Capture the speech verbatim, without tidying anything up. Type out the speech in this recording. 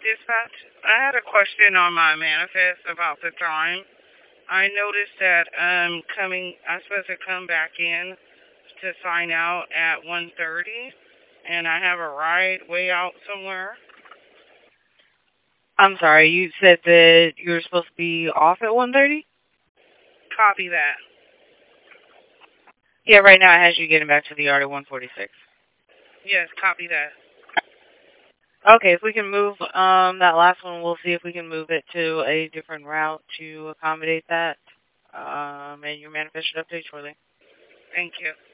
Dispatch, I had a question on my manifest about the time. I noticed that um coming, I'm supposed to come back in to sign out at one thirty, and I have a ride way out somewhere. I'm sorry, you said that you were supposed to be off at one thirty? Copy that. Yeah, right now it has you getting back to the yard at one forty-six. Yes, copy that. Okay, if we can move um that last one, we'll see if we can move it to a different route to accommodate that. Um, and your manifest should update shortly. Thank you.